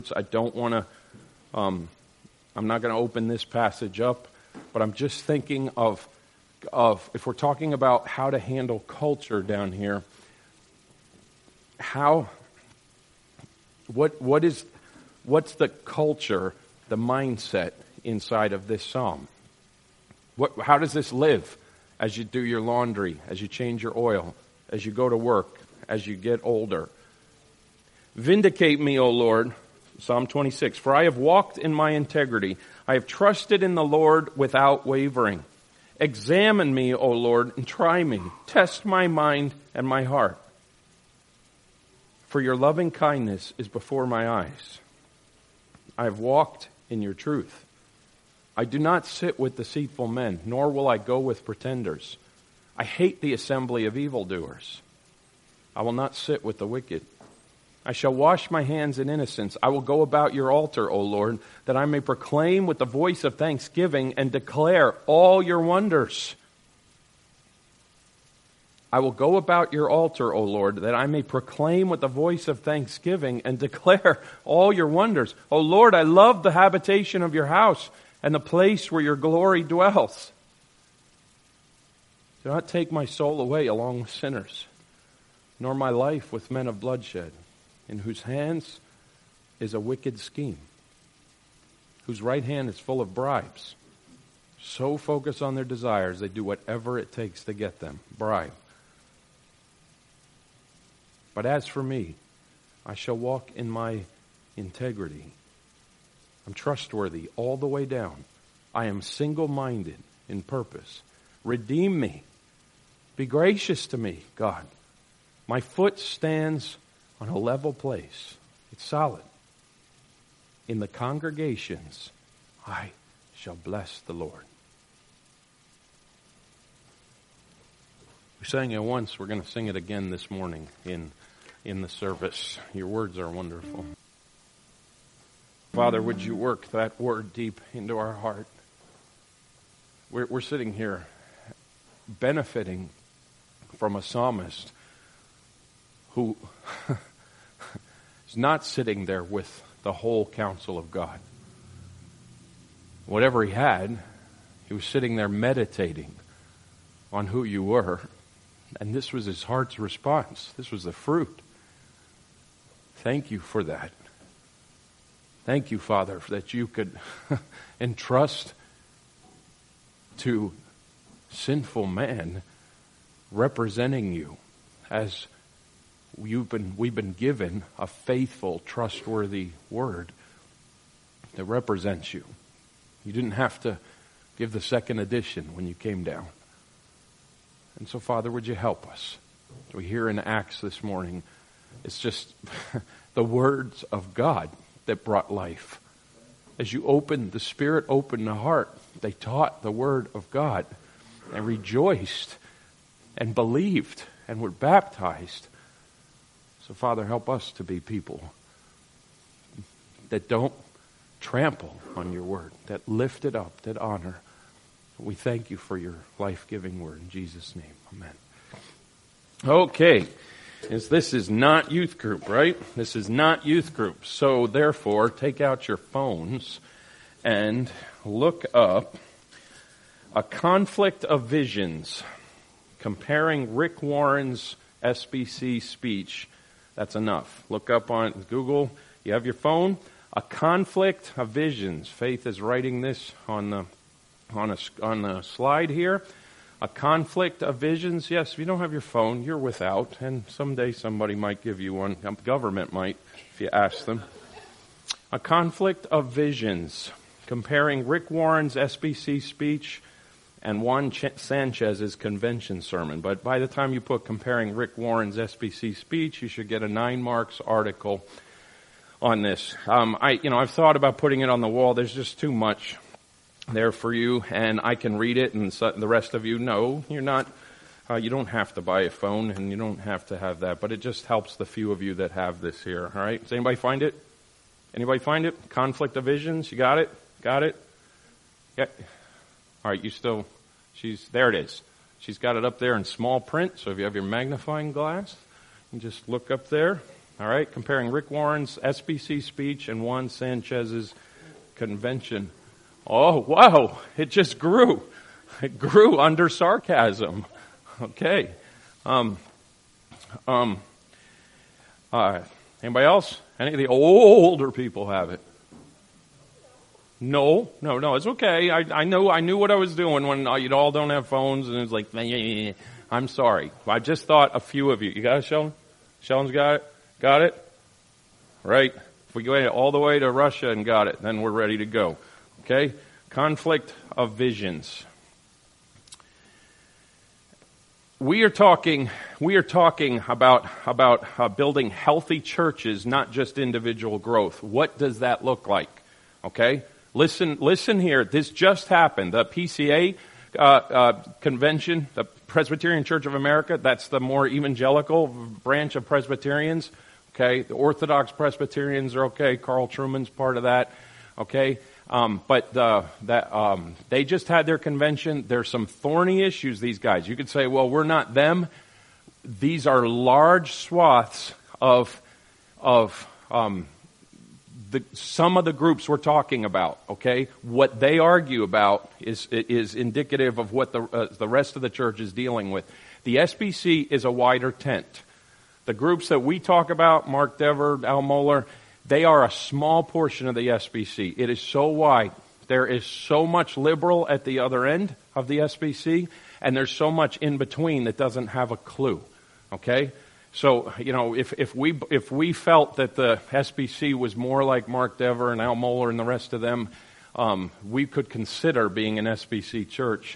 I don't want to, I'm not going to open this passage up, but I'm just thinking of if we're talking about how to handle culture down here, what's the culture, the mindset inside of this psalm? How does this live as you do your laundry, as you change your oil, as you go to work, as you get older? Vindicate me, O Lord, Psalm 26, for I have walked in my integrity. I have trusted in the Lord without wavering. Examine me, O Lord, and try me. Test my mind and my heart. For your loving kindness is before my eyes. I have walked in your truth. I do not sit with deceitful men, nor will I go with pretenders. I hate the assembly of evildoers. I will not sit with the wicked. I shall wash my hands in innocence. I will go about your altar, O Lord, that I may proclaim with the voice of thanksgiving and declare all your wonders. I will go about your altar, O Lord, that I may proclaim with the voice of thanksgiving and declare all your wonders. O Lord, I love the habitation of your house and the place where your glory dwells. Do not take my soul away along with sinners, nor my life with men of bloodshed, in whose hands is a wicked scheme, whose right hand is full of bribes. So focused on their desires, they do whatever it takes to get them. Bribe. But as for me, I shall walk in my integrity. I'm trustworthy all the way down. I am single-minded in purpose. Redeem me. Be gracious to me, God. My foot stands on a level place. It's solid. In the congregations, I shall bless the Lord. We sang it once. We're going to sing it again this morning in the service. Your words are wonderful. Father, would you work that word deep into our heart? We're sitting here benefiting from a psalmist who is not sitting there with the whole counsel of God. Whatever he had, he was sitting there meditating on who you were. And this was his heart's response. This was the fruit. Thank you for that. Thank you, Father, that you could entrust to sinful man representing you as we've been given a faithful, trustworthy word that represents you. You didn't have to give the second edition when you came down. And so, Father, would you help us? We hear in Acts this morning, it's just the words of God that brought life. As you opened, the Spirit opened the heart. They taught the Word of God and rejoiced and believed and were baptized. So, Father, help us to be people that don't trample on your Word, that lift it up, that honor. We thank you for your life-giving Word. In Jesus' name, amen. Okay. This is not youth group, right? This is not youth group. So therefore, take out your phones and look up A Conflict of Visions, comparing Rick Warren's SBC speech. That's enough. Look up on Google. You have your phone. A Conflict of Visions. Faith is writing this on the slide here. A Conflict of Visions. Yes, if you don't have your phone, you're without. And someday somebody might give you one. Government might, if you ask them. A Conflict of Visions. Comparing Rick Warren's SBC speech and Juan Sanchez's convention sermon. But by the time you put comparing Rick Warren's SBC speech, you should get a 9 marks article on this. I've thought about putting it on the wall. There's just too much there for you, and I can read it, and the rest of you, no, you're not. You don't have to buy a phone, and you don't have to have that, but it just helps the few of you that have this here, all right? Does anybody find it? Anybody find it? Conflict of Visions, you got it? Got it? Yeah. All right, there it is. She's got it up there in small print, so if you have your magnifying glass, you just look up there. All right, comparing Rick Warren's SBC speech and Juan Sanchez's convention. Oh, wow, it just grew. It grew under sarcasm. Okay. Anybody else? Any of the older people have it? No, it's okay. I knew what I was doing when you all don't have phones, and it's like, I'm sorry. I just thought a few of you. You got it, Sheldon? Sheldon's got it? Got it? Right. If we go all the way to Russia and got it, then we're ready to go. Okay? Conflict of visions. We are talking about building healthy churches, not just individual growth. What does that look like? Okay? Listen here. This just happened. The PCA convention, the Presbyterian Church of America, that's the more evangelical branch of Presbyterians. Okay? The Orthodox Presbyterians are okay. Carl Truman's part of that. Okay? They just had their convention. There's some thorny issues, these guys. You could say, well, we're not them. These are large swaths of some of the groups we're talking about, okay? What they argue about is indicative of what the rest of the church is dealing with. The SBC is a wider tent. The groups that we talk about, Mark Dever, Al Mohler, they are a small portion of the SBC. It is so wide. There is so much liberal at the other end of the SBC, and there's so much in between that doesn't have a clue. Okay? So, if we felt that the SBC was more like Mark Dever and Al Mohler and the rest of them, we could consider being an SBC church.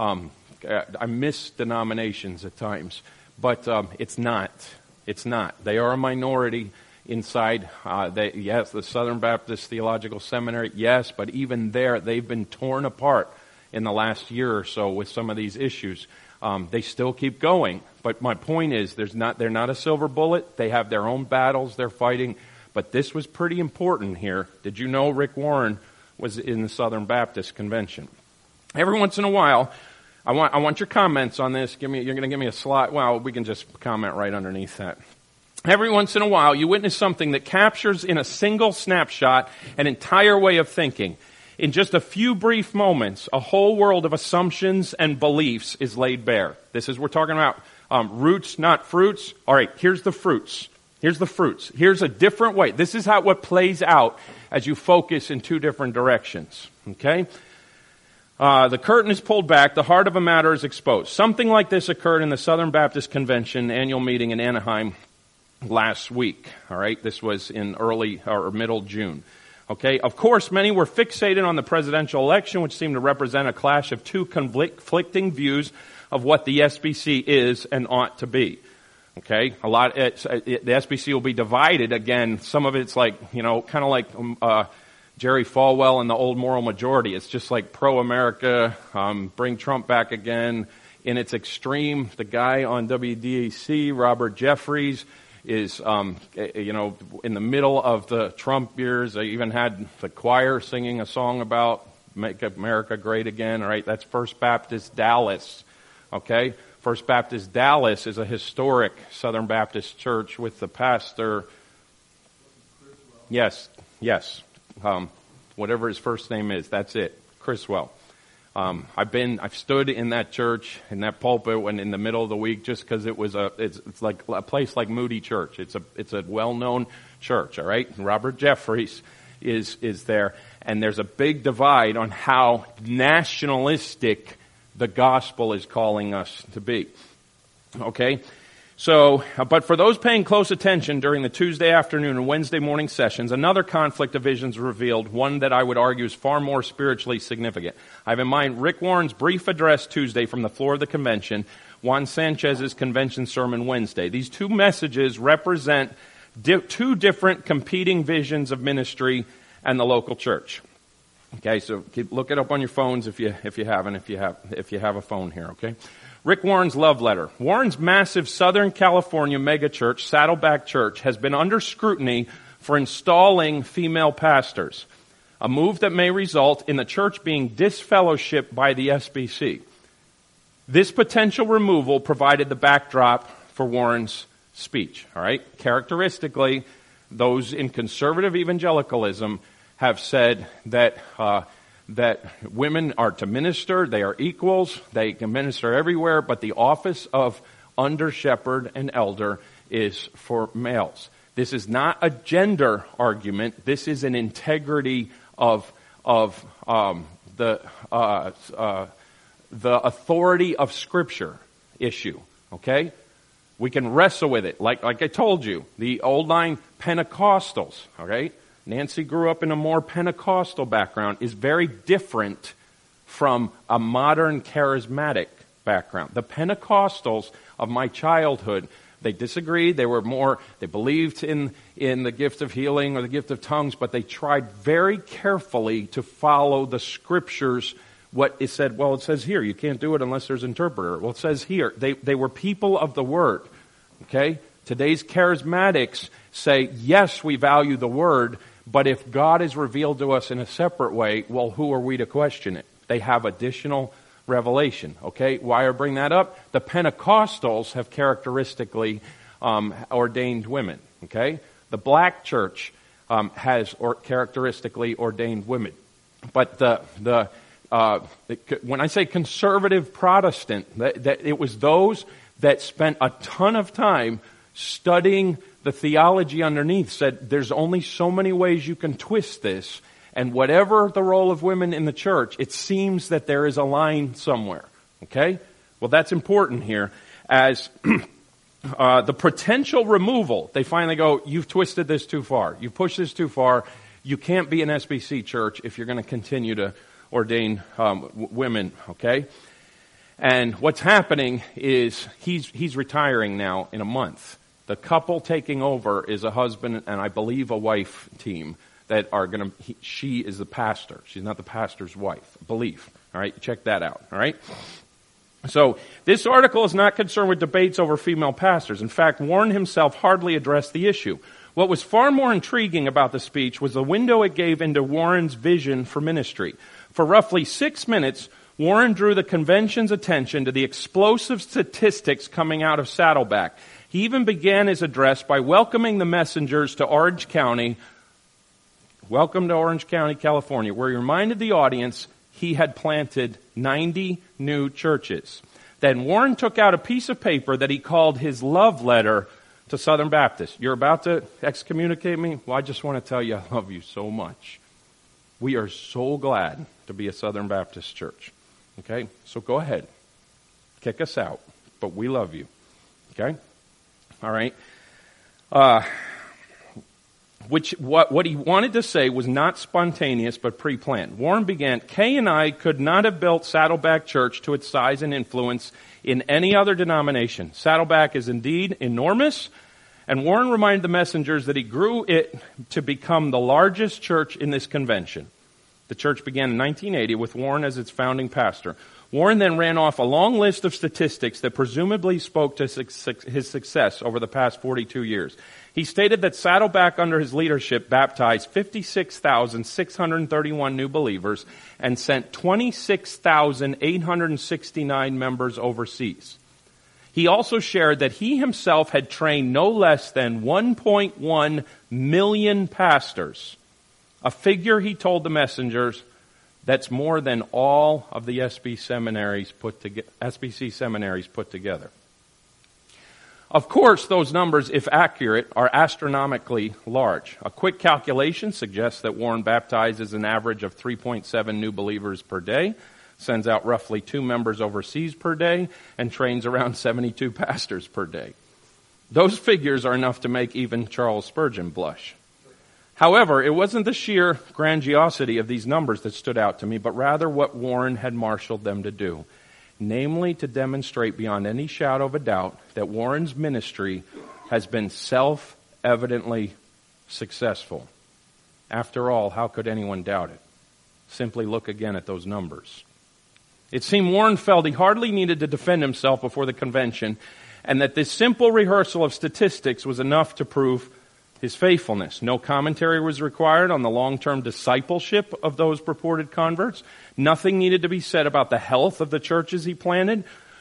I miss denominations at times, but it's not. It's not. They are a minority. Inside, yes, the Southern Baptist Theological Seminary, yes, but even there, they've been torn apart in the last year or so with some of these issues. They still keep going, but my point is, they're not a silver bullet. They have their own battles they're fighting, but this was pretty important here. Did you know Rick Warren was in the Southern Baptist Convention? Every once in a while, I want your comments on this. You're going to give me a slide. Well, we can just comment right underneath that. Every once in a while, you witness something that captures in a single snapshot an entire way of thinking. In just a few brief moments, a whole world of assumptions and beliefs is laid bare. We're talking about roots, not fruits. All right, here's the fruits. Here's the fruits. Here's a different way. This is what plays out as you focus in two different directions. Okay? The curtain is pulled back. The heart of a matter is exposed. Something like this occurred in the Southern Baptist Convention annual meeting in Anaheim last week. All right, this was in early or middle June. Okay, of course, many were fixated on the presidential election, which seemed to represent a clash of two conflicting views of what the SBC is and ought to be. Okay, the SBC will be divided again. Some of it's like, kind of like Jerry Falwell and the old moral majority. It's just like pro-America, bring Trump back again. In its extreme, the guy on WDAC, Robert Jeffries, is, in the middle of the Trump years. They even had the choir singing a song about Make America Great Again. All right, that's First Baptist Dallas. Okay, First Baptist Dallas is a historic Southern Baptist church with the pastor. Yes. Whatever his first name is, that's it. Criswell. I've stood in that church, in that pulpit, when in the middle of the week, just because it's like a place like Moody Church. It's a well-known church, all right? And Robert Jeffries is there, and there's a big divide on how nationalistic the gospel is calling us to be. Okay? So, but for those paying close attention during the Tuesday afternoon and Wednesday morning sessions, another conflict of visions revealed, one that I would argue is far more spiritually significant. I have in mind Rick Warren's brief address Tuesday from the floor of the convention, Juan Sanchez's convention sermon Wednesday. These two messages represent two different competing visions of ministry and the local church. Okay, so look it up on your phones if you haven't, if you have a phone here, okay? Rick Warren's love letter. Warren's massive Southern California megachurch, Saddleback Church, has been under scrutiny for installing female pastors, a move that may result in the church being disfellowshipped by the SBC. This potential removal provided the backdrop for Warren's speech. All right? Characteristically, those in conservative evangelicalism have said that that women are to minister, they are equals, they can minister everywhere, but the office of under shepherd and elder is for males. This is not a gender argument. This is an integrity of the authority of Scripture issue. Okay, we can wrestle with it. Like I told you, the old line Pentecostals. Okay, Nancy grew up in a more Pentecostal background. Is very different from a modern charismatic background. The Pentecostals of my childhood, they disagreed. They believed in the gift of healing or the gift of tongues, but they tried very carefully to follow the Scriptures. What it said, well, it says here, you can't do it unless there's an interpreter. Well, it says here, they were people of the Word. Okay? Today's charismatics say, yes, we value the Word, but if God is revealed to us in a separate way, well, who are we to question it? They have additional revelation. Okay? Why I bring that up? The Pentecostals have characteristically ordained women. Okay? The black church has characteristically ordained women. But when I say conservative Protestant, that it was those that spent a ton of time studying the theology underneath, said there's only so many ways you can twist this, and whatever the role of women in the church, it seems that there is a line somewhere. Okay? Well, that's important here. As the potential removal, they finally go, you've twisted this too far. You've pushed this too far. You can't be an SBC church if you're going to continue to ordain women, okay? And what's happening is he's retiring now in a month. The couple taking over is a husband and I believe a wife team that are going to, she is the pastor. She's not the pastor's wife, I believe. All right, check that out, all right? So this article is not concerned with debates over female pastors. In fact, Warren himself hardly addressed the issue. What was far more intriguing about the speech was the window it gave into Warren's vision for ministry. For roughly 6 minutes, Warren drew the convention's attention to the explosive statistics coming out of Saddleback. He even began his address by welcoming the messengers to Orange County. Welcome to Orange County, California, where he reminded the audience he had planted 90 new churches. Then Warren took out a piece of paper that he called his love letter to Southern Baptists. You're about to excommunicate me? Well, I just want to tell you I love you so much. We are so glad to be a Southern Baptist church. Okay? So go ahead. Kick us out. But we love you. Okay? All right? What he wanted to say was not spontaneous but pre-planned. Warren began, Kay and I could not have built Saddleback Church to its size and influence in any other denomination. Saddleback is indeed enormous, and Warren reminded the messengers that he grew it to become the largest church in this convention. The church began in 1980 with Warren as its founding pastor. Warren then ran off a long list of statistics that presumably spoke to his success over the past 42 years. He stated that Saddleback under his leadership baptized 56,631 new believers and sent 26,869 members overseas. He also shared that he himself had trained no less than 1.1 million pastors, a figure he told the messengers that's more than all of the SBC seminaries put together. Of course, those numbers, if accurate, are astronomically large. A quick calculation suggests that Warren baptizes an average of 3.7 new believers per day, sends out roughly 2 members overseas per day, and trains around 72 pastors per day. Those figures are enough to make even Charles Spurgeon blush. However, it wasn't the sheer grandiosity of these numbers that stood out to me, but rather what Warren had marshaled them to do. Namely, to demonstrate beyond any shadow of a doubt that Warren's ministry has been self-evidently successful. After all, how could anyone doubt it? Simply look again at those numbers. It seemed Warren felt he hardly needed to defend himself before the convention, and that this simple rehearsal of statistics was enough to prove his faithfulness. No commentary was required on the long-term discipleship of those purported converts. Nothing needed to be said about the health of the churches he planted,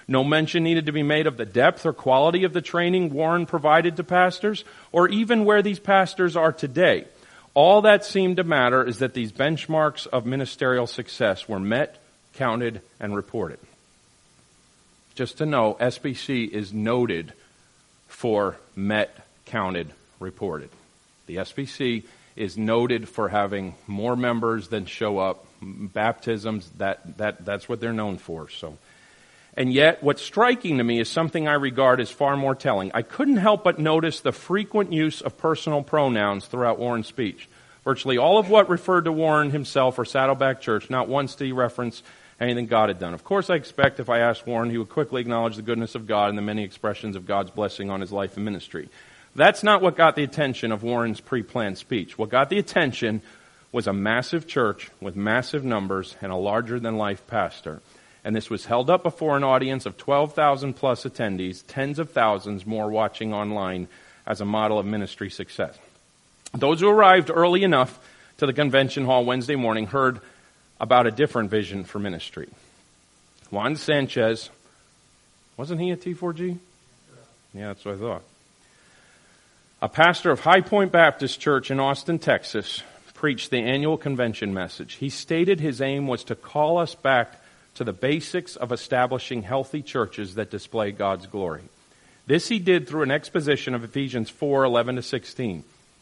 No mention needed to be made of the depth or quality of the training Warren provided to pastors, or even where these pastors are today. All that seemed to matter is that these benchmarks of ministerial success were met, counted, and reported. Just to know, SBC is noted for met, counted, reported. The SBC is noted for having more members than show up. Baptisms, that's what they're known for. And yet, what's striking to me is something I regard as far more telling. I couldn't help but notice the frequent use of personal pronouns throughout Warren's speech. Virtually all of what referred to Warren himself or Saddleback Church, not once did he reference anything God had done. Of course, I expect if I asked Warren, he would quickly acknowledge the goodness of God and the many expressions of God's blessing on his life and ministry. That's not what got the attention of Warren's pre-planned speech. What got the attention was a massive church with massive numbers and a larger-than-life pastor. And this was held up before an audience of 12,000 plus attendees, tens of thousands more watching online as a model of ministry success. Those who arrived early enough to the convention hall Wednesday morning heard about a different vision for ministry. Juan Sanchez, wasn't he at T4G? Yeah, that's what I thought. A pastor of High Point Baptist Church in Austin, Texas, preached the annual convention message. He stated his aim was to call us back to the basics of establishing healthy churches that display God's glory. This he did through an exposition of Ephesians 4:11-16.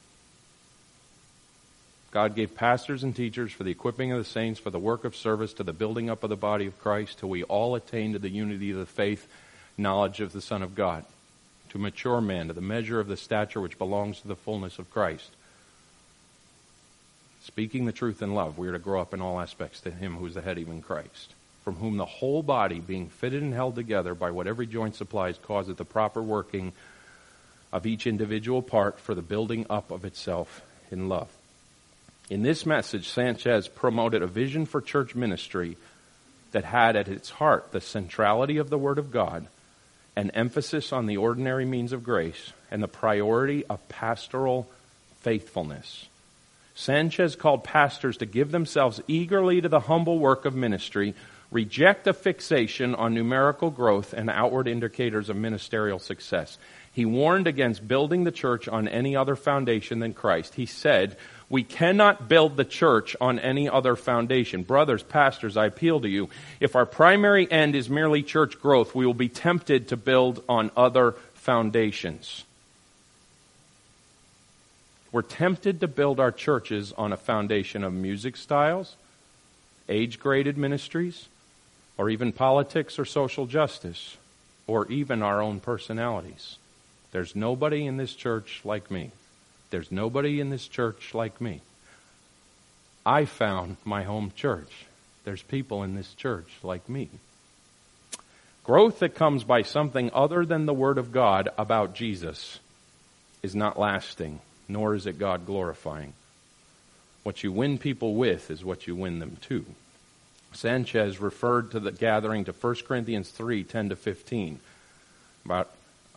God gave pastors and teachers for the equipping of the saints, for the work of service, to the building up of the body of Christ, till we all attain to the unity of the faith, knowledge of the Son of God, to mature man, to the measure of the stature which belongs to the fullness of Christ. Speaking the truth in love, we are to grow up in all aspects to Him who is the head, even Christ, from whom the whole body, being fitted and held together by what every joint supplies, causeth the proper working of each individual part for the building up of itself in love. In this message, Sanchez promoted a vision for church ministry that had at its heart the centrality of the Word of God, an emphasis on the ordinary means of grace, and the priority of pastoral faithfulness. Sanchez called pastors to give themselves eagerly to the humble work of ministry, reject a fixation on numerical growth and outward indicators of ministerial success. He warned against building the church on any other foundation than Christ. He said, we cannot build the church on any other foundation. Brothers, pastors, I appeal to you. If our primary end is merely church growth, we will be tempted to build on other foundations. We're tempted to build our churches on a foundation of music styles, age-graded ministries, or even politics or social justice, or even our own personalities. There's nobody in this church like me. There's nobody in this church like me. I found my home church. There's people in this church like me. Growth that comes by something other than the Word of God about Jesus is not lasting, nor is it God glorifying. What you win people with is what you win them to. Sanchez referred to the gathering to 1 Corinthians 3:10-15. About,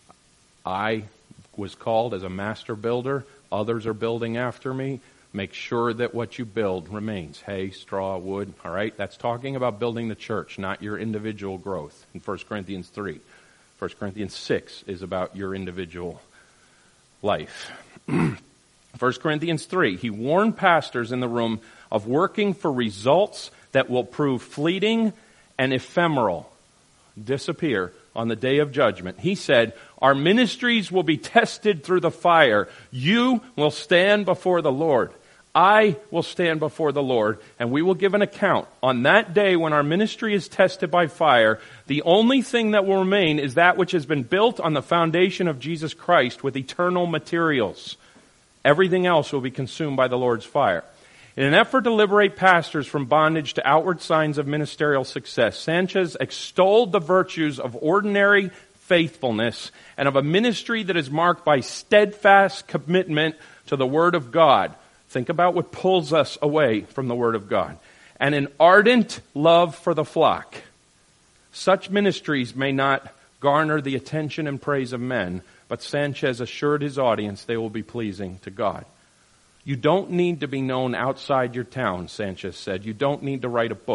I was called as a master builder. Others are building after me. Make sure that what you build remains. Hay, straw, wood. All right? That's talking about building the church, not your individual growth in 1 Corinthians 3. 1 Corinthians 6 is about your individual life. 1 Corinthians 3, he warned pastors in the room of working for results that will prove fleeting and ephemeral, disappear on the day of judgment. He said, our ministries will be tested through the fire. You will stand before the Lord. I will stand before the Lord, and we will give an account. On that day when our ministry is tested by fire, the only thing that will remain is that which has been built on the foundation of Jesus Christ with eternal materials. Everything else will be consumed by the Lord's fire. In an effort to liberate pastors from bondage to outward signs of ministerial success, Sanchez extolled the virtues of ordinary faithfulness and of a ministry that is marked by steadfast commitment to the Word of God. Think about what pulls us away from the Word of God. And an ardent love for the flock. Such ministries may not garner the attention and praise of men, but Sanchez assured his audience they will be pleasing to God. You don't need to be known outside your town, Sanchez said. You don't need to write a book.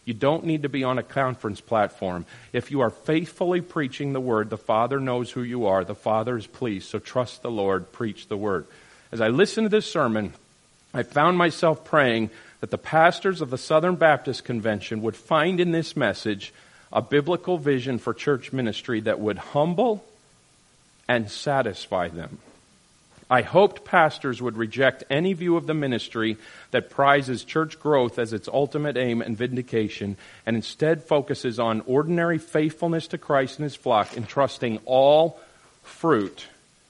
You don't need to be on a conference platform. If you are faithfully preaching the Word, the Father knows who you are. The Father is pleased. So trust the Lord. Preach the Word. As I listened to this sermon, I found myself praying that the pastors of the Southern Baptist Convention would find in this message a biblical vision for church ministry that would humble and satisfy them. I hoped pastors would reject any view of the ministry that prizes church growth as its ultimate aim and vindication, and instead focuses on ordinary faithfulness to Christ and His flock, entrusting all fruit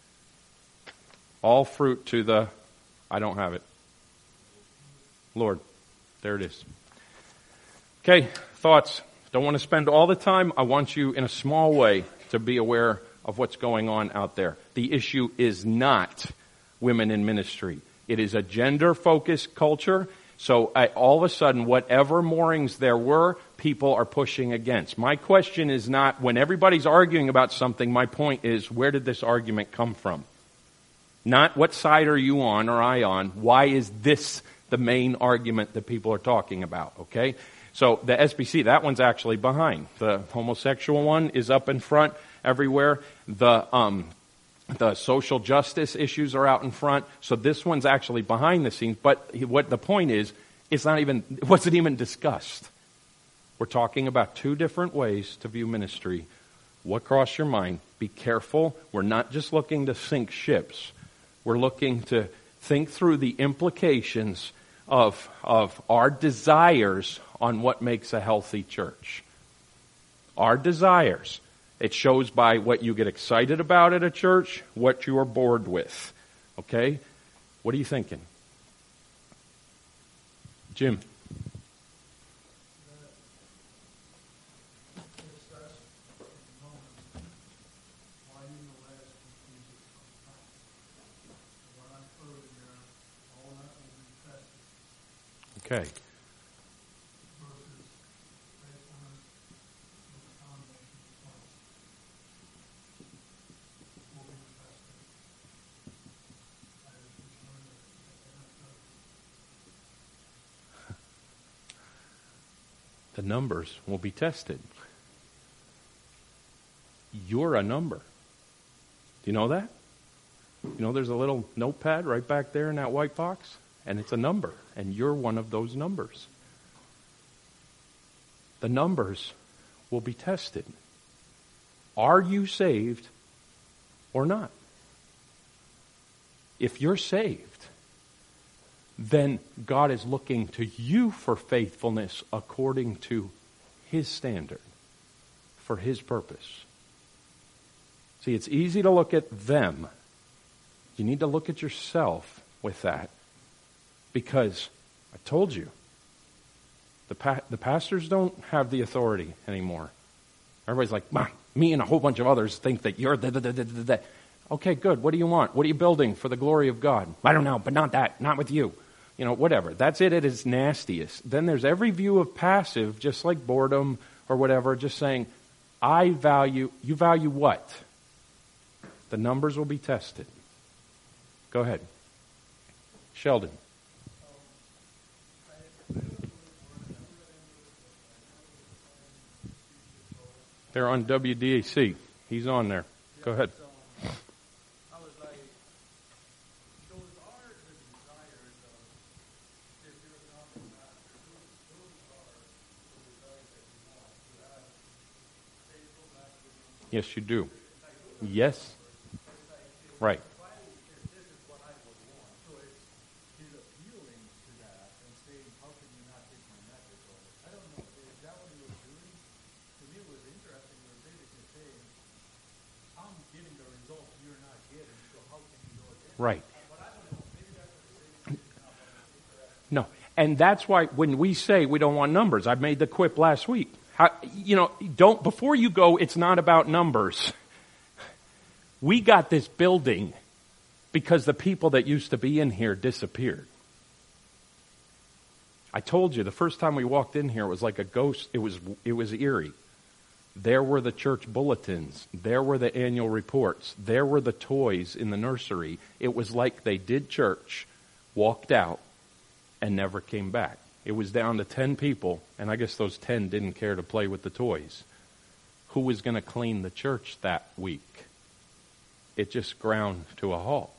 to the, I don't have it, Lord. There it is. Okay, thoughts. Don't want to spend all the time. I want you in a small way to be aware of what's going on out there. The issue is not women in ministry. It is a gender-focused culture. So all of a sudden, whatever moorings there were, people are pushing against. My question is not, when everybody's arguing about something, my point is, where did this argument come from? Not what side are you on or I on. Why is this the main argument that people are talking about? Okay? So the SBC, that one's actually behind. The homosexual one is up in front everywhere. The social justice issues are out in front. So this one's actually behind the scenes. But what the point is, it wasn't even discussed. We're talking about two different ways to view ministry. What crossed your mind? Be careful. We're not just looking to sink ships. We're looking to think through the implications of our desires on what makes a healthy church. Our desires. It shows by what you get excited about at a church, what you are bored with. Okay? What are you thinking? Jim. Okay. The numbers will be tested. You're a number. Do you know that? You know there's a little notepad right back there in that white box? And it's a number. And you're one of those numbers. The numbers will be tested. Are you saved or not? If you're saved, then God is looking to you for faithfulness according to His standard, for His purpose. See, it's easy to look at them. You need to look at yourself with that. Because I told you, the pastors don't have the authority anymore. Everybody's like, me and a whole bunch of others think that you're the. Okay, good. What do you want? What are you building for the glory of God? I don't know, but not that. Not with you. You know, whatever. That's it at its nastiest. Then there's every view of passive, just like boredom or whatever, just saying, you value what? The numbers will be tested. Go ahead. Sheldon. They're on WDAC. He's on there. Go ahead. Yes, you do. Yes. Right. Right. No. And that's why when we say we don't want numbers, I made the quip last week. Before you go, it's not about numbers. We got this building because the people that used to be in here disappeared. I told you the first time we walked in here, it was like a ghost. It was eerie. There were the church bulletins. There were the annual reports. There were the toys in the nursery. It was like they did church, walked out, and never came back. it was down to 10 people, and I guess those 10 didn't care to play with the toys. Who was going to clean the church that week? It just ground to a halt.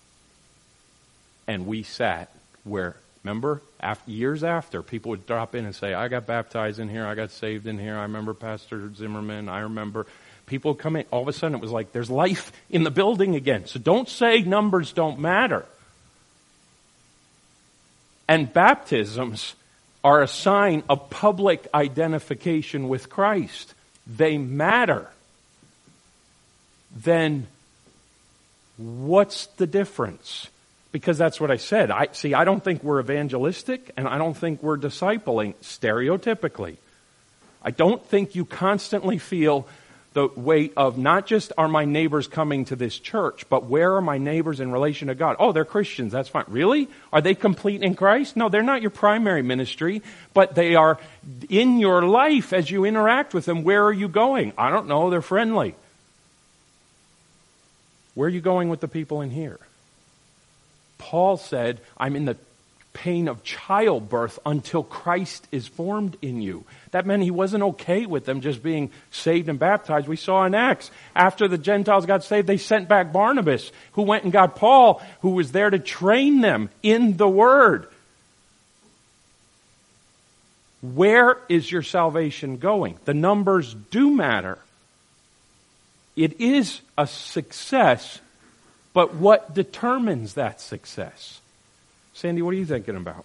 And we sat where, remember, years after, people would drop in and say, I got baptized in here, I got saved in here, I remember Pastor Zimmerman, I remember. People would come in, all of a sudden it was like, there's life in the building again. So don't say numbers don't matter. And baptisms are a sign of public identification with Christ. They matter. Then what's the difference? Because that's what I said. I don't think we're evangelistic, and I don't think we're discipling stereotypically. I don't think you constantly feel the weight of not just are my neighbors coming to this church, but where are my neighbors in relation to God? Oh, they're Christians, that's fine. Really? Are they complete in Christ? No, they're not your primary ministry, but they are in your life as you interact with them. Where are you going? I don't know, they're friendly. Where are you going with the people in here? Paul said, I'm in the pain of childbirth until Christ is formed in you. That meant he wasn't okay with them just being saved and baptized. We saw in Acts, after the Gentiles got saved, they sent back Barnabas, who went and got Paul, who was there to train them in the Word. Where is your salvation going? The numbers do matter. It is a success, but what determines that success? Sandy, what are you thinking about?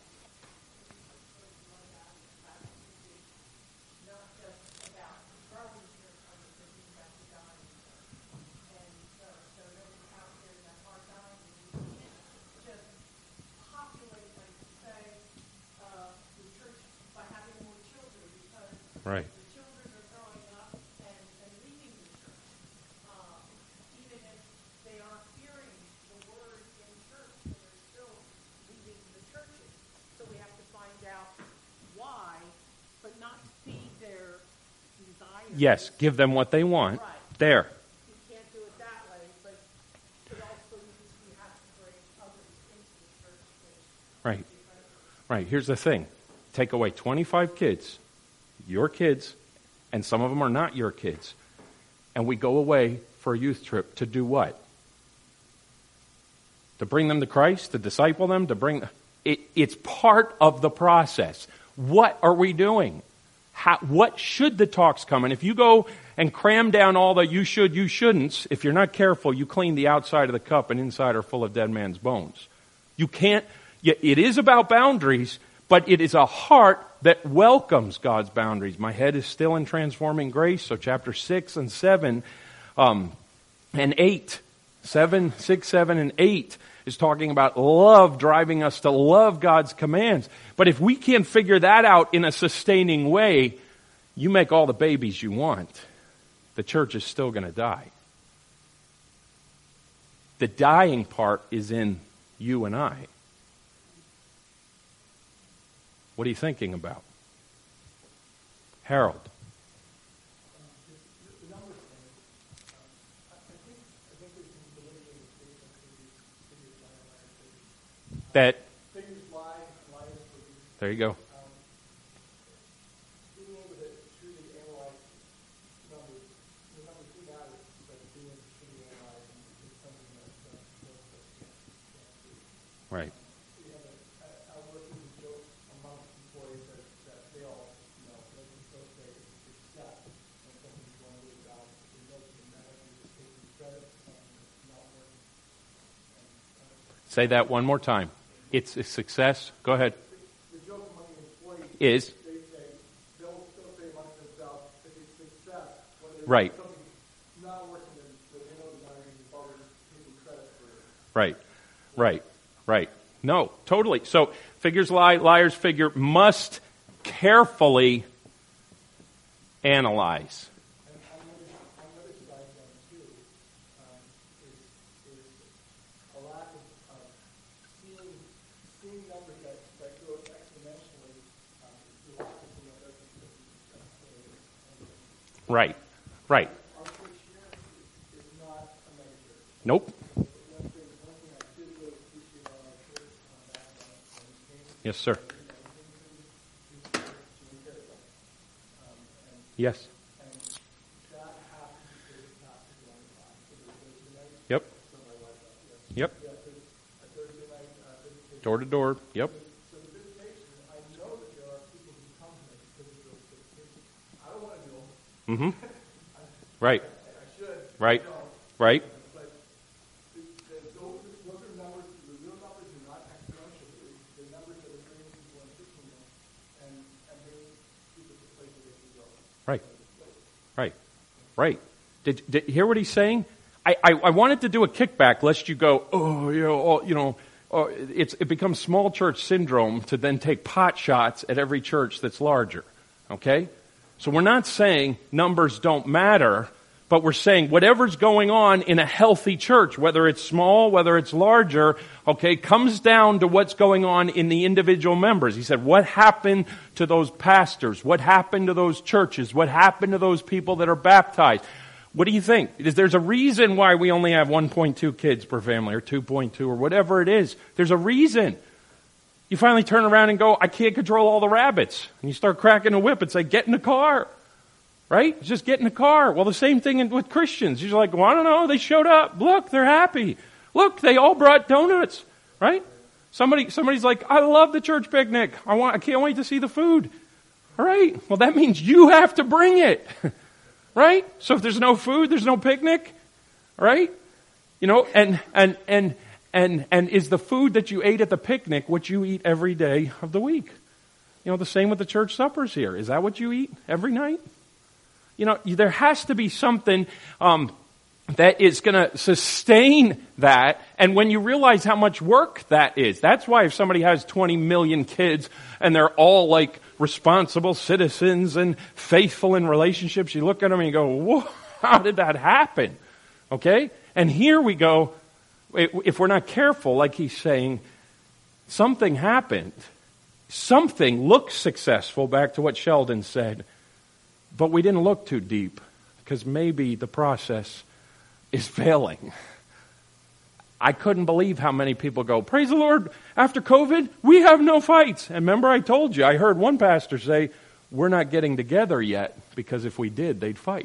Right. Yes, give them what they want. Right. There. You can't do it that way, but it also you have to bring others into the church. Right. Right. Here's the thing. Take away 25 kids, your kids, and some of them are not your kids. And we go away for a youth trip to do what? To bring them to Christ, to disciple them, to bring... It's part of the process. What are we doing? What should the talks come? And if you go and cram down all the you should, you shouldn'ts, if you're not careful, you clean the outside of the cup and inside are full of dead man's bones. You can't, it is about boundaries, but it is a heart that welcomes God's boundaries. My head is still in Transforming Grace, so chapter 6 and 7 and 8. 7, 6, 7, and 8 is talking about love driving us to love God's commands. But if we can't figure that out in a sustaining way, you make all the babies you want. The church is still going to die. The dying part is in you and I. What are you thinking about? Harold. That, there you go. Right. Say that one more time. It's a success. Go ahead. The joke among the employees is they say they'll still say among themselves if it's success. Right. Not working, they know the boundaries and followers taking credit for it. Right. Right. Right. No, totally. So figures lie, liars figure, must carefully analyze. Right, right. Nope. Yes, sir. Yes. And that happened because the pastor going on for the Thursday night. Yep. So my wife got Yep. yeah, a Thursday night visitation. Door to door. Yep. So the visitation, I know that there are people who come here because of those visitations. I don't want to do them. Mm-hmm. Right. I should. Right. I don't. Right. But those are numbers, the real numbers are not exponential. The numbers that are bringing people and fixing them and bringing people to the place where they can go. Right. Right. Right. Did you hear what he's saying? I wanted to do a kickback lest you go, it becomes small church syndrome to then take pot shots at every church that's larger. Okay? So we're not saying numbers don't matter, but we're saying whatever's going on in a healthy church, whether it's small, whether it's larger, okay, comes down to what's going on in the individual members. He said, what happened to those pastors? What happened to those churches? What happened to those people that are baptized? What do you think? There's a reason why we only have 1.2 kids per family or 2.2 or whatever it is. There's a reason. You finally turn around and go, I can't control all the rabbits. And you start cracking a whip and say, get in the car. Right? Just get in the car. Well, the same thing with Christians. You're like, well, I don't know. They showed up. Look, they're happy. Look, they all brought donuts. Right? Somebody's like, I love the church picnic. I can't wait to see the food. All right. Well, that means you have to bring it. Right? So if there's no food, there's no picnic. Right? You know, and is the food that you ate at the picnic what you eat every day of the week? You know, the same with the church suppers here. Is that what you eat every night? You know, there has to be something that is going to sustain that. And when you realize how much work that is, that's why if somebody has 20 million kids and they're all like responsible citizens and faithful in relationships, you look at them and you go, whoa, how did that happen? Okay? And here we go, if we're not careful, like he's saying, something happened. Something looks successful, back to what Sheldon said. But we didn't look too deep because maybe the process is failing. I couldn't believe how many people go, praise the Lord, after COVID, we have no fights. And remember I told you, I heard one pastor say, we're not getting together yet because if we did, they'd fight.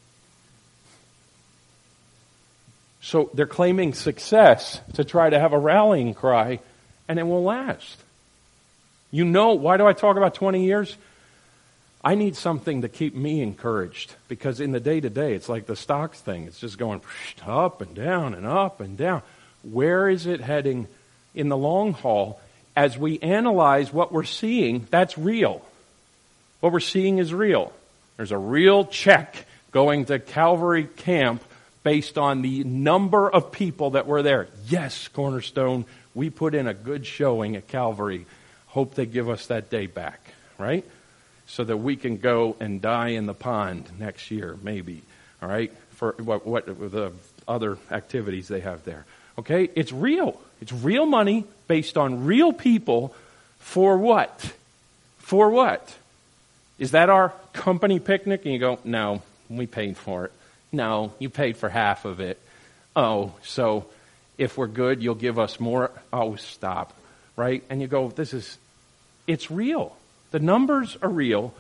So they're claiming success to try to have a rallying cry and it won't last. You know, why do I talk about 20 years? I need something to keep me encouraged because in the day-to-day, it's like the stocks thing. It's just going up and down and up and down. Where is it heading in the long haul? As we analyze what we're seeing, that's real. What we're seeing is real. There's a real check going to Calvary Camp based on the number of people that were there. Yes, Cornerstone, we put in a good showing at Calvary. Hope they give us that day back, right? So that we can go and die in the pond next year, maybe. All right, for what the other activities they have there. Okay, it's real. It's real money based on real people. For what? For what? Is that our company picnic? And you go, no, we paid for it. No, you paid for half of it. Oh, so if we're good, you'll give us more. Oh, stop. Right? And you go, it's real. The numbers are real.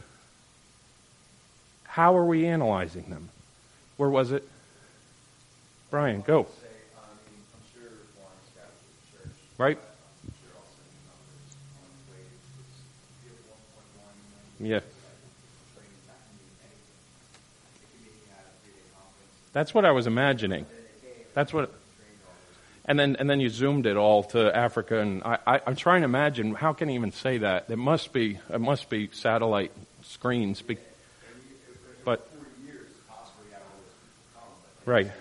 How are we analyzing them? Where was it? Brian, go. Right? Yeah. That's what I was imagining. That's what. And then you zoomed it all to Africa, and I'm trying to imagine how can he even say that? It must be satellite screens, but right.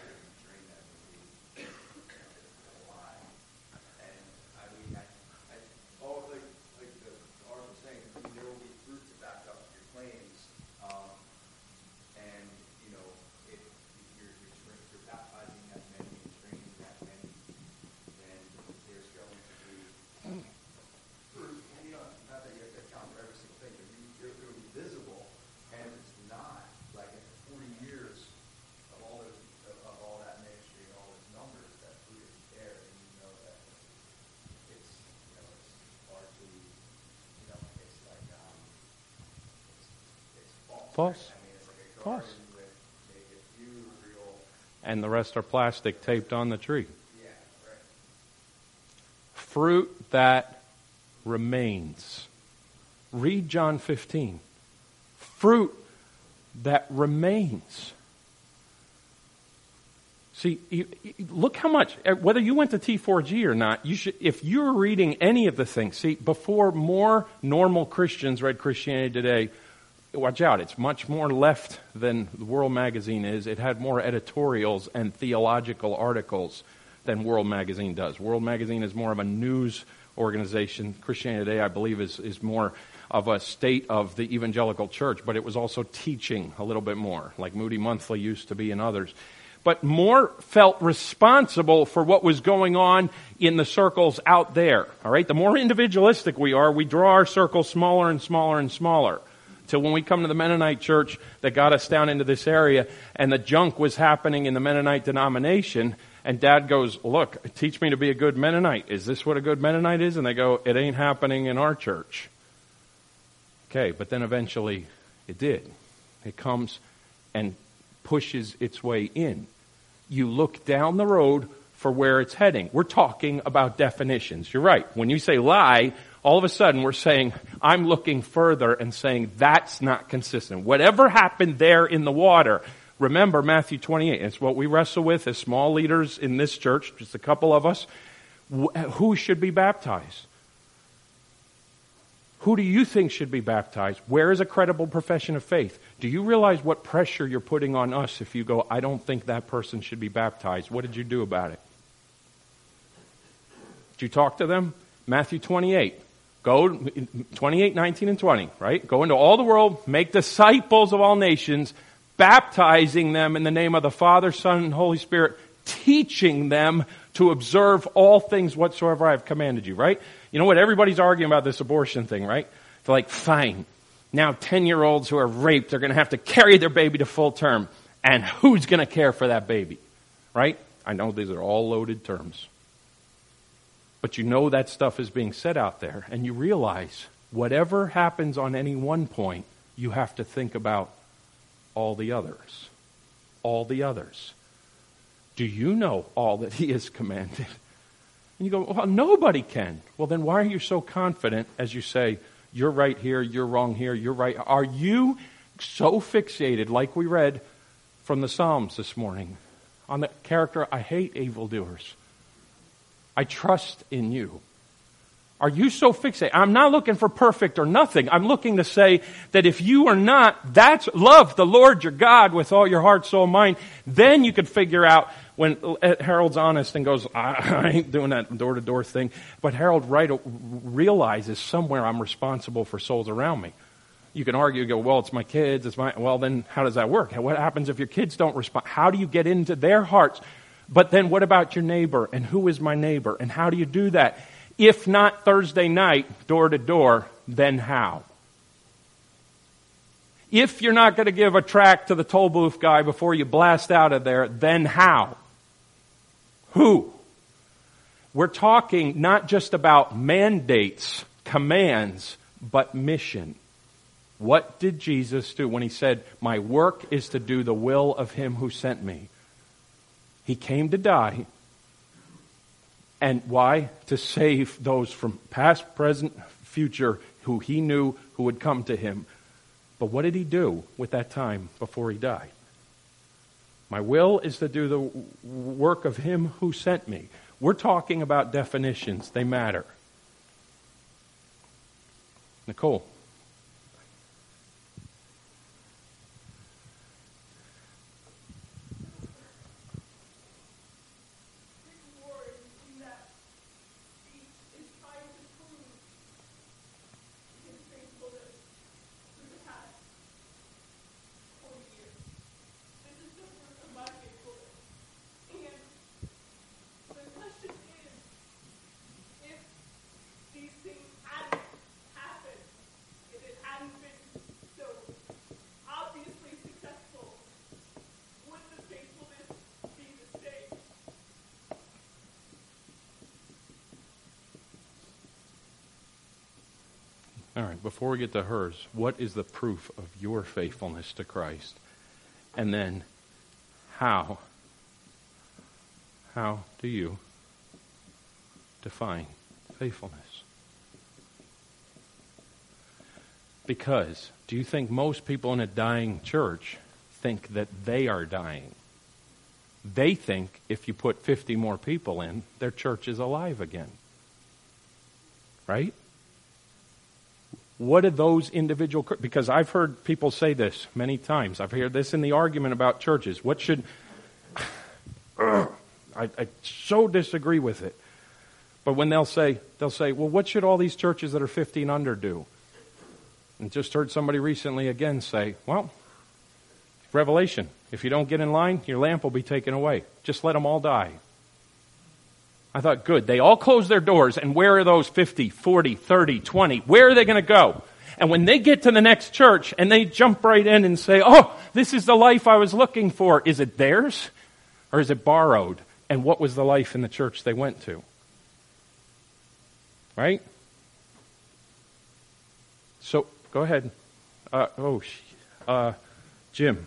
False? False. And the rest are plastic taped on the tree. Fruit that remains. Read John 15. Fruit that remains. See, look how much, whether you went to T4G or not, you should, if you're reading any of the things, see, before more normal Christians read Christianity Today, watch out, it's much more left than the World Magazine is. It had more editorials and theological articles than World Magazine does. World Magazine is more of a news organization. Christianity Today, I believe, is more of a state of the evangelical church, but it was also teaching a little bit more, like Moody Monthly used to be and others. But more felt responsible for what was going on in the circles out there. All right, the more individualistic we are, we draw our circles smaller and smaller and smaller. Till when we come to the Mennonite church that got us down into this area, and the junk was happening in the Mennonite denomination, and Dad goes, "Look, teach me to be a good Mennonite. Is this what a good Mennonite is?" And they go, "It ain't happening in our church." Okay, but then eventually it did. It comes and pushes its way in. You look down the road for where it's heading. We're talking about definitions. You're right. When you say lie, all of a sudden we're saying, I'm looking further and saying that's not consistent. Whatever happened there in the water, remember Matthew 28. It's what we wrestle with as small leaders in this church, just a couple of us. Who should be baptized? Who do you think should be baptized? Where is a credible profession of faith? Do you realize what pressure you're putting on us if you go, I don't think that person should be baptized? What did you do about it? Did you talk to them? Matthew 28. Go, 28, 19, and 20, right? Go into all the world, make disciples of all nations, baptizing them in the name of the Father, Son, and Holy Spirit, teaching them to observe all things whatsoever I have commanded you, right? You know what? Everybody's arguing about this abortion thing, right? They're like, fine. Now 10-year-olds who are raped are going to have to carry their baby to full term. And who's going to care for that baby? Right? I know these are all loaded terms. But you know that stuff is being said out there. And you realize whatever happens on any one point, you have to think about all the others. All the others. Do you know all that He has commanded? And you go, well, nobody can. Well, then why are you so confident as you say, you're right here, you're wrong here, you're right? Are you so fixated, like we read from the Psalms this morning, on the character, I hate evildoers. I trust in you. Are you so fixated? I'm not looking for perfect or nothing. I'm looking to say that if you are not, that's love the Lord your God with all your heart, soul, mind, then you could figure out when Harold's honest and goes, I ain't doing that door-to-door thing. But Harold realizes somewhere I'm responsible for souls around me. You can argue, go, well, it's my kids, well, then how does that work? What happens if your kids don't respond? How do you get into their hearts? But then what about your neighbor? And who is my neighbor? And how do you do that? If not Thursday night, door to door, then how? If you're not going to give a tract to the toll booth guy before you blast out of there, then how? Who? We're talking not just about mandates, commands, but mission. What did Jesus do when He said, my work is to do the will of Him who sent me? He came to die. And why? To save those from past, present, future, who He knew who would come to Him. But what did He do with that time before He died? My will is to do the work of Him who sent me. We're talking about definitions. They matter. Nicole. All right, before we get to hers, what is the proof of your faithfulness to Christ? And then, how do you define faithfulness? Because, do you think most people in a dying church think that they are dying? They think if you put 50 more people in, their church is alive again. Right? What are those individual... Because I've heard people say this many times. I've heard this in the argument about churches. What should... I so disagree with it. But when they'll say, well, what should all these churches that are 50 and under do? And just heard somebody recently again say, well, Revelation, if you don't get in line, your lamp will be taken away. Just let them all die. I thought, good. They all close their doors, and where are those 50, 40, 30, 20? Where are they going to go? And when they get to the next church, and they jump right in and say, oh, this is the life I was looking for. Is it theirs? Or is it borrowed? And what was the life in the church they went to? Right? So, go ahead. Jim.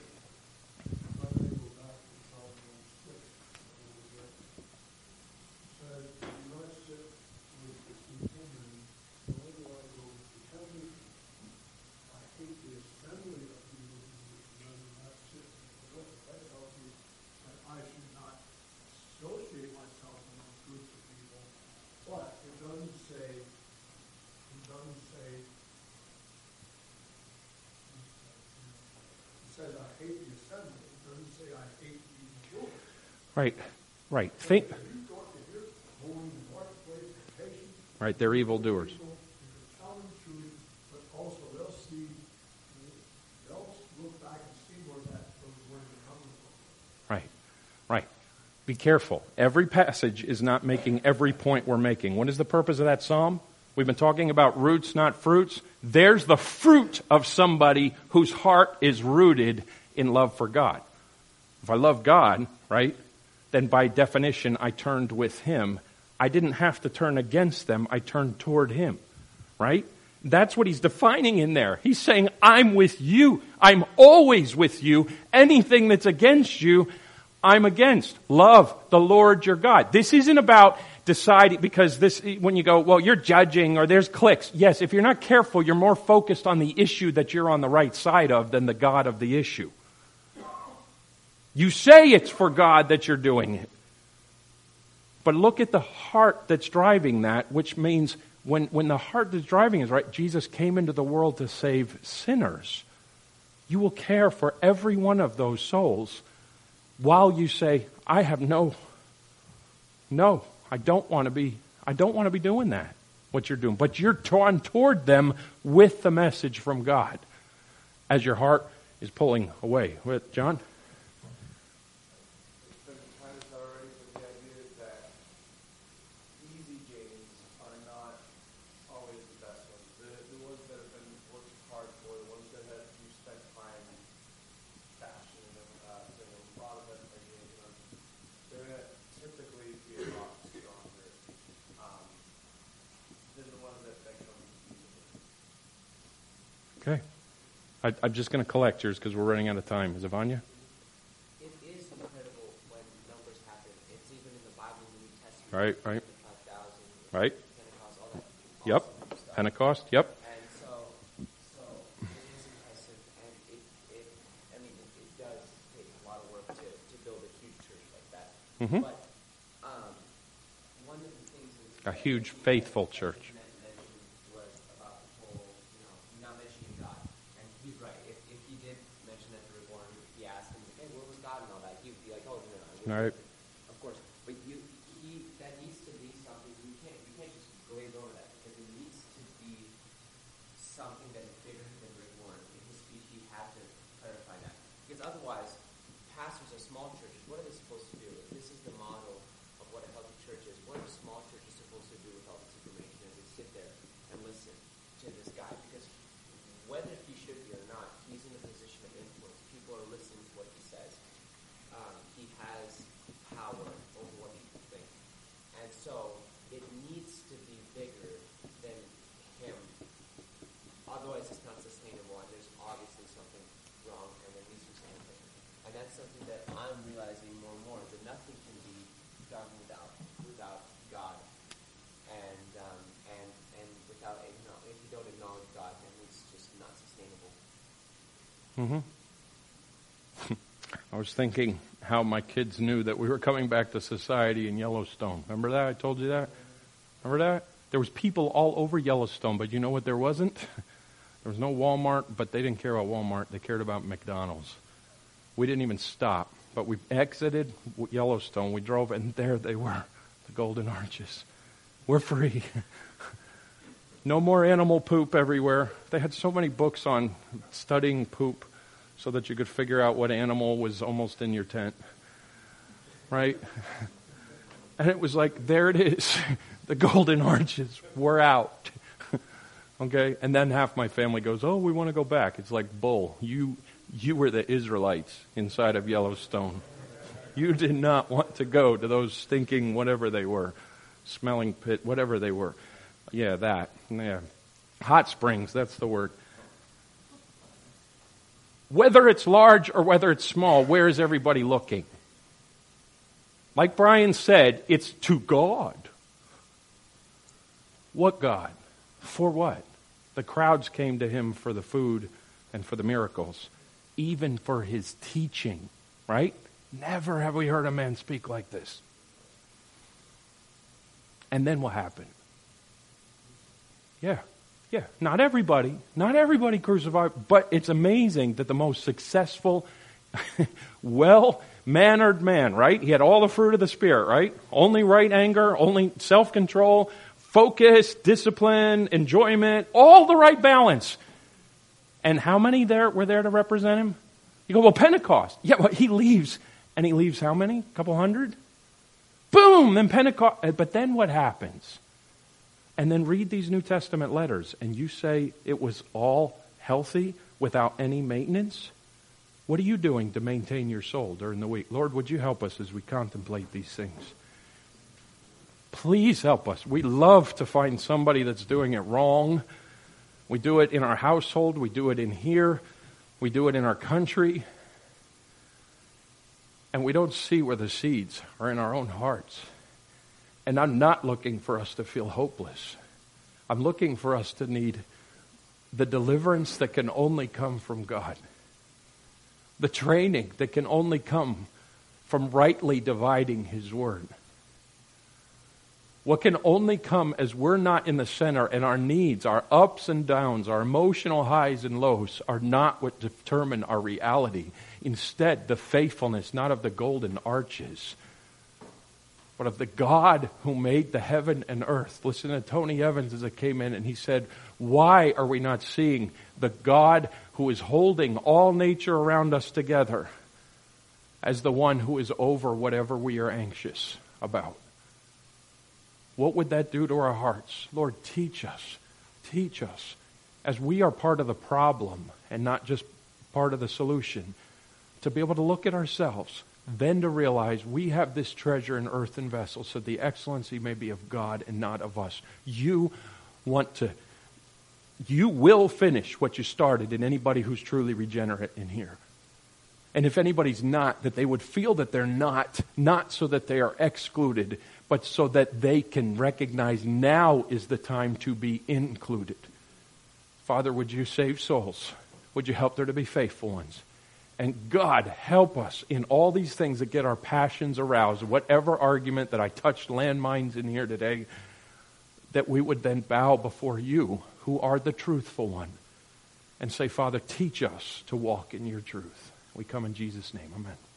Right. Think. Right, they're evildoers. Right. Be careful. Every passage is not making every point we're making. What is the purpose of that psalm? We've been talking about roots, not fruits. There's the fruit of somebody whose heart is rooted in love for God. If I love God, right, then by definition I turned with Him. I didn't have to turn against them. I turned toward Him, right? That's what he's defining in there. He's saying, I'm with you. I'm always with you. Anything that's against you, I'm against. Love the Lord your God. This isn't about deciding, because this, when you go, well, you're judging or there's cliques. Yes, if you're not careful, you're more focused on the issue that you're on the right side of than the God of the issue. You say it's for God that you're doing it. But look at the heart that's driving that, which means when the heart that's driving is right, Jesus came into the world to save sinners. You will care for every one of those souls while you say, I have no, I don't want to be doing that, what you're doing. But you're drawn toward them with the message from God as your heart is pulling away. John? Okay. I'm just going to collect yours because we're running out of time. Is it Vanya? It is incredible when numbers happen. It's even in the Bible, in the New Testament. Right. 5,000. Right. Pentecost, all that. Yep. Awesome stuff. Pentecost. Yep. And so it is impressive, and it does take a lot of work to build a huge church like that. Mm-hmm. But one of the things is A huge, faithful church. was about the whole, not mentioning God. And he's right. If he did mention that to Reborn, he asked him, hey, where was God and all that? He would be like, oh, no. All right. Of course. But that needs to be something, you can't just glaze over that, because it needs to be something that is bigger than Reborn. In his speech, he had to clarify that. Because otherwise, pastors of small churches, what are they supposed to do? If this is the model of what a healthy church is, what are small churches supposed to do with all this information as they sit there and listen to this guy? Because whether he should be or not, he's in a position of influence. People are listening to what he says. He has power over what people think. And so it needs to be bigger than him. Otherwise, it's not sustainable, and there's obviously something wrong, and there needs to be something different. And that's something that I'm realizing more and more, that nothing can be done without God. And without, if you don't acknowledge God, then it's just not sustainable. I was thinking how my kids knew that we were coming back to society in Yellowstone. Remember that? I told you that? Remember that? There was people all over Yellowstone, but you know what there wasn't? There was no Walmart, but they didn't care about Walmart. They cared about McDonald's. We didn't even stop, but we exited Yellowstone. We drove, and there they were, the Golden Arches. We're free. No more animal poop everywhere. They had so many books on studying poop so that you could figure out what animal was almost in your tent. Right? And it was like, there it is. The Golden Arches. We're out. Okay? And then half my family goes, oh, we want to go back. It's like, bull. You were the Israelites inside of Yellowstone. You did not want to go to those stinking whatever they were. Smelling pit, whatever they were. Yeah, that. Yeah. Hot springs, that's the word. Whether it's large or whether it's small, where is everybody looking? Like Brian said, it's to God. What God? For what? The crowds came to him for the food and for the miracles, even for his teaching, right? Never have we heard a man speak like this. And then what happened? Yeah. Not everybody crucified, but it's amazing that the most successful, well-mannered man, right? He had all the fruit of the Spirit, right? Only right anger, only self-control, focus, discipline, enjoyment, all the right balance. And how many were there to represent him? You go, well, Pentecost. Yeah, but he leaves. And he leaves how many? A couple hundred? Boom! Then Pentecost. But then what happens? And then read these New Testament letters, and you say it was all healthy without any maintenance? What are you doing to maintain your soul during the week? Lord, would you help us as we contemplate these things? Please help us. We love to find somebody that's doing it wrong. We do it in our household. We do it in here. We do it in our country. And we don't see where the seeds are in our own hearts. And I'm not looking for us to feel hopeless. I'm looking for us to need the deliverance that can only come from God. The training that can only come from rightly dividing His Word. What can only come as we're not in the center, and our needs, our ups and downs, our emotional highs and lows are not what determine our reality. Instead, the faithfulness, not of the golden arches, but of the God who made the heaven and earth. Listen to Tony Evans as it came in, and he said, why are we not seeing the God who is holding all nature around us together as the one who is over whatever we are anxious about? What would that do to our hearts? Lord, teach us, as we are part of the problem and not just part of the solution, to be able to look at ourselves, then to realize we have this treasure in earthen vessels so the excellency may be of God and not of us. You will finish what you started in anybody who's truly regenerate in here. And if anybody's not, that they would feel that they're not so that they are excluded, but so that they can recognize now is the time to be included. Father, would you save souls? Would you help there to be faithful ones? And God, help us in all these things that get our passions aroused, whatever argument that I touched landmines in here today, that we would then bow before you, who are the truthful one, and say, Father, teach us to walk in your truth. We come in Jesus' name. Amen.